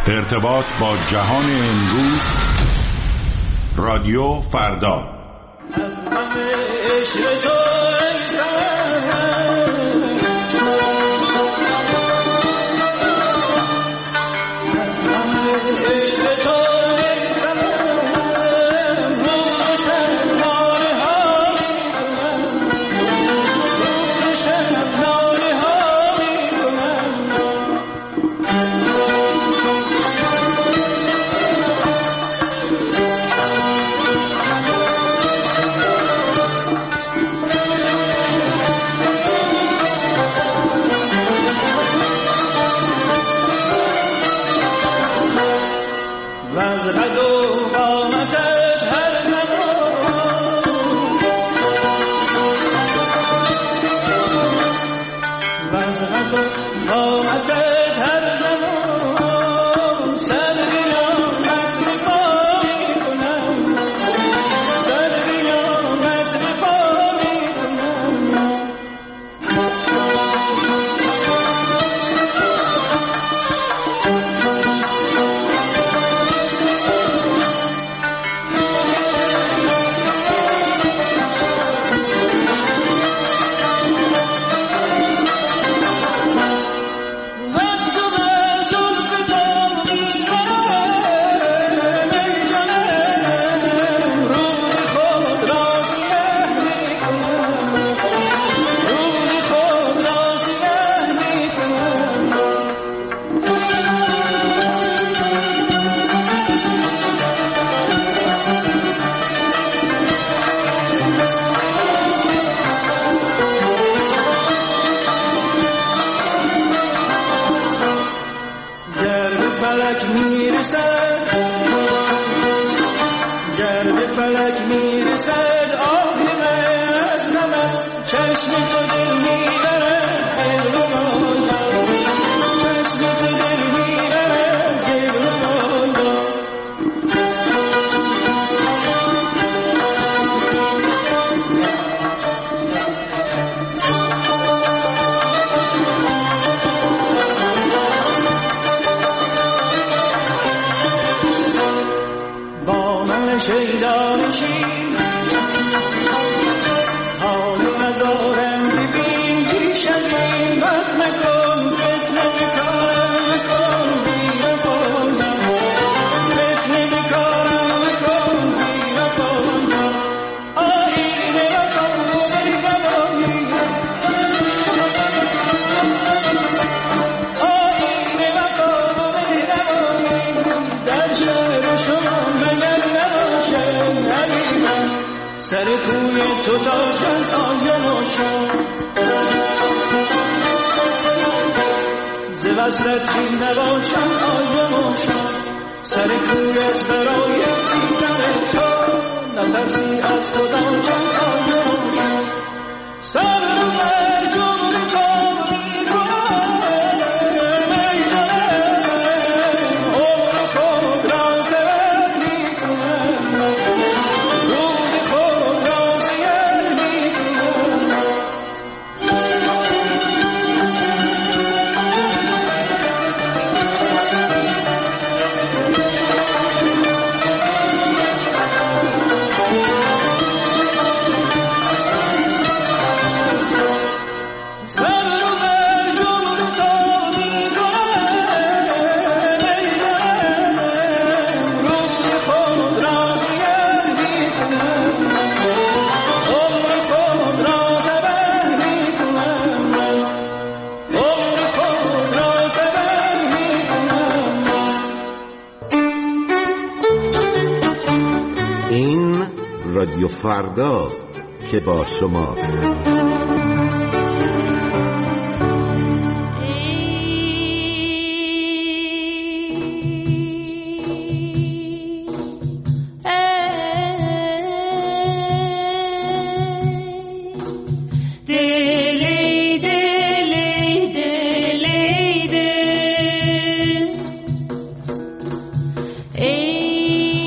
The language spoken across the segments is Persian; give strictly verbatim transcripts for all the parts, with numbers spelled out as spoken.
ارتباط با جهان امروز، رادیو فردا. از همه عشق تو ای سرم، از همه عشق تو ای سرم، روز شب ناله ها میکنم، روز شب ناله ها میکنم. وزغد و قامتت هر زمان، وزغد و قامتت هر زمان، سر قیامت رفا میکنم، سر قیامت رفا میکنم. فلک میرسد، گر به فلک میرسد آهی از نمک، چشم تو دل میبرد دل رو بالا، چشم تو دل میبرد دل رو بالا. شیدانشین حال نزارم ببین، بیش از این بد مکن، فتنه بکارم مکن بی وفایم، فتنه بکارم مکن بی وفایم. آیین وفا بی وفایم، آیین وفا بی وفایم. در شهر شما مگر سر کوی تو تا چند آیه نوشم، ز وصلت این نوا چند آیه نوشم. سر کویت برای دیدن تو، نترسی از خدا چند آیه نوشم. سر رو بر جور تو میکنم ای جانم، عمر خود را ترک میکنم، رادیو فرداست که با شماست.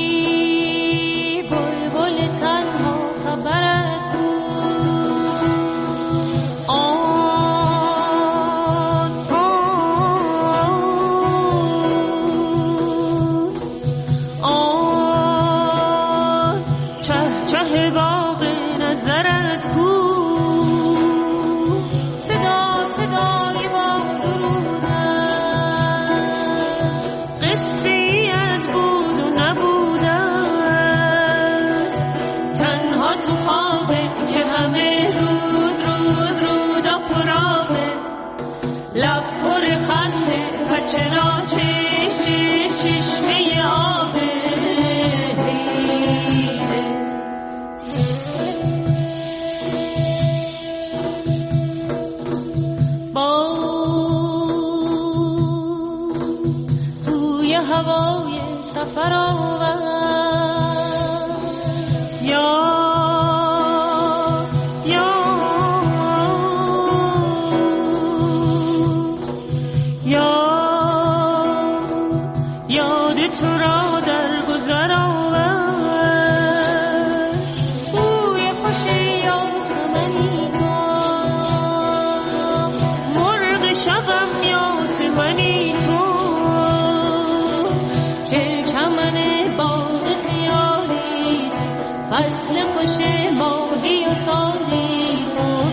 ای بلبل تنها خبرت بود، چرا چش چش چشمه آبه با توی هوای سفر آور یا تو را در گذر آور بوی خوش یاسمنی تو مرغ شبم یاسمنی تو چه چمن باد خیالی فصل خوش ماهی و سالی تو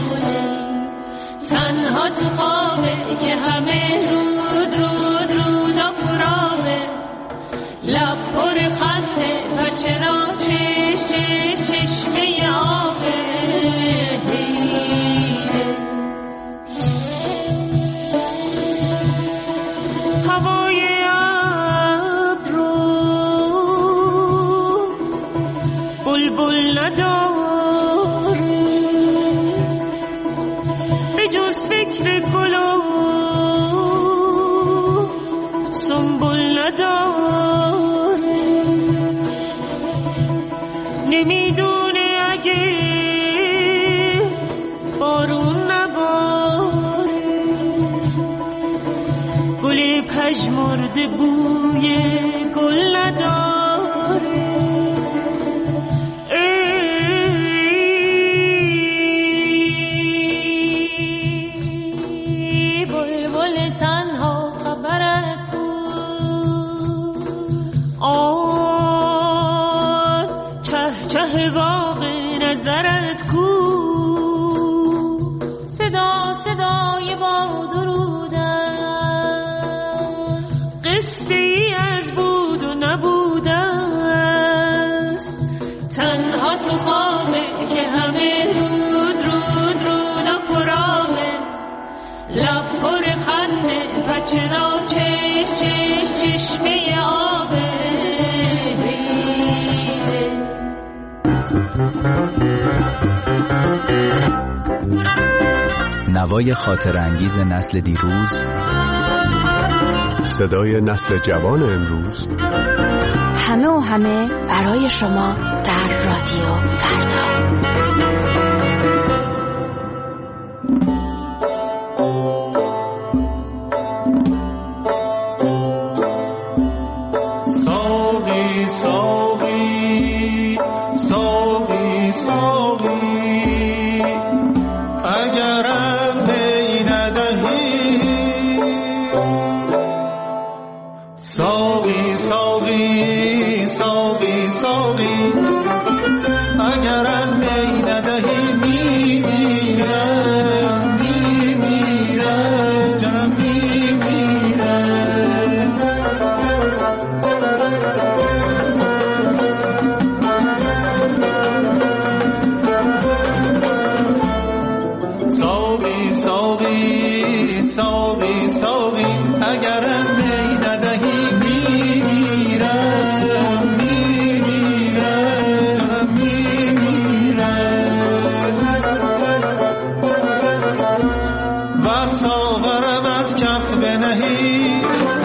تنها تو خوابه که همه رود رود رود و پرابه لب پر خطه و چرا چش چش چشمه آبه هوای ابر رو بلبل نداره به جز فکر گل و سنبل نداره نمیدونه اگه بارون نباره گل پژمرده بوی گل نداره ای بلبل تنها خبرت بود آن چه چه باغ نظرت کو صدا صدای باد و رودن قصه ای از بود و نبودست تنها تو خوابه که همه رود رود رود و پرامه لب پر خنده و چرا چش چش چشمه آبه نوای خاطر انگیز نسل دیروز، صدای نسل جوان امروز، همه و همه برای شما در رادیو فردا. ساقی ساقی ساقی ساقی اگرم می ندهی ساقی ساقی ساقی ساقی اگرم می ندهی میمیرم میمیرم جانم میمیرم ساقی ساقی ساقی ساقی اگرم می ندهی میمیرم میمیرم جانم میمیرم و ساغرم از کف بنهی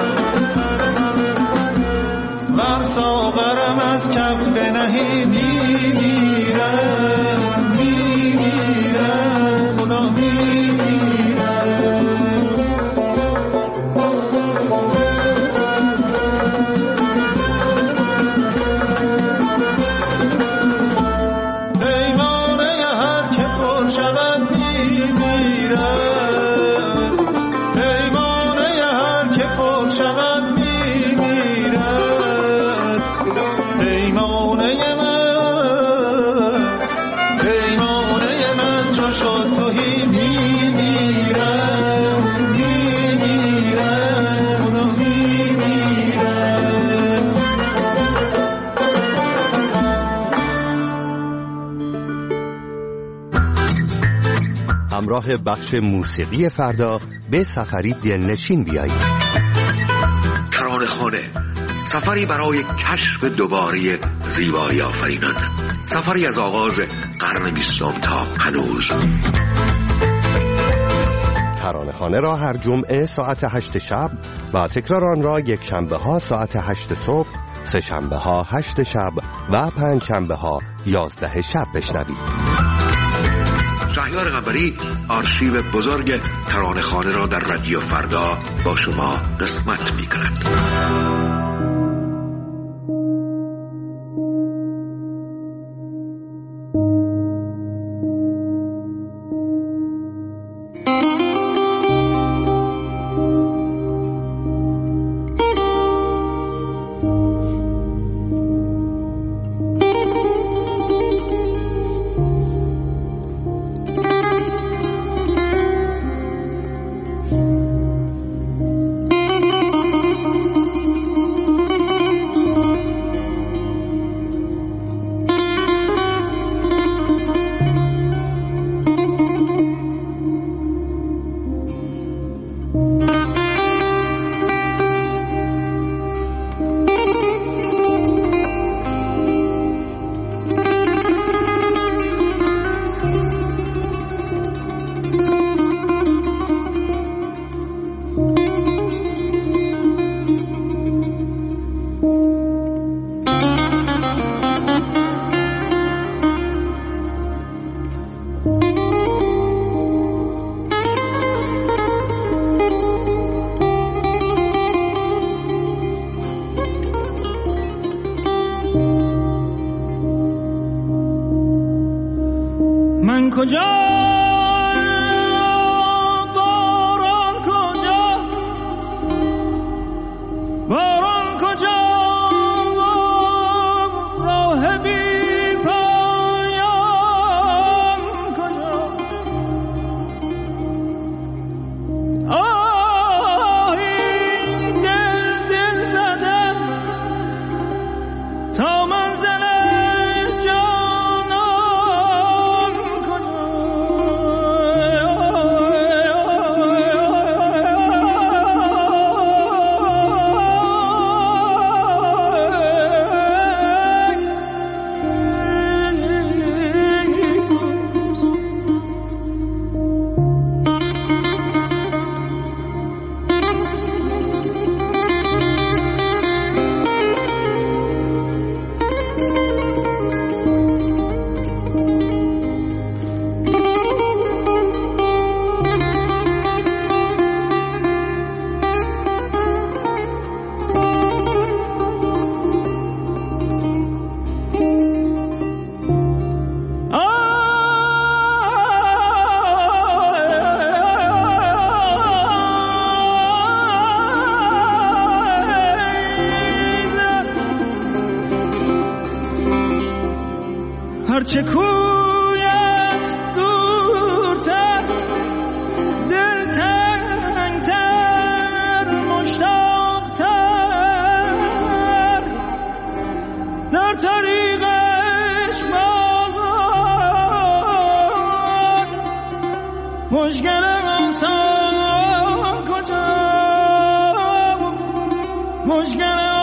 و ساغرم از کف بنهی میمیرم میمیرم خدا میمیرم پیمانه هر که پر شود میمیرم پیمانه هر که پر شود میمیرد پیمانه من پیمانه من چو شد توهی میمیرم میمیرم خدا میمیرم همراه بخش موسیقی فردا به سفری دلنشین بیایید. شده، سفری برای کشف دوباره زیبایی آفرینان، سفری از آغاز قرن بیستم تا هنوز. ترانه‌خانه را هر جمعه ساعت هشت شب و تکرار آن را یک شنبه ها ساعت هشت صبح، سه شنبه ها هشت شب و پنج شنبه ها یازده شب بشنوید. شهریار قنبری آرشیو بزرگ ترانه‌خانه را در رادیو فردا با شما قسمت می‌کند. من کجا باران کجا باران کجا راه بی پایان کجا آه این دل دل زدم تا منزل هرچه کویت دورتر دلتنگتر مشتاقتر در طریقش بازان مشکلم انسان کجا مشکلم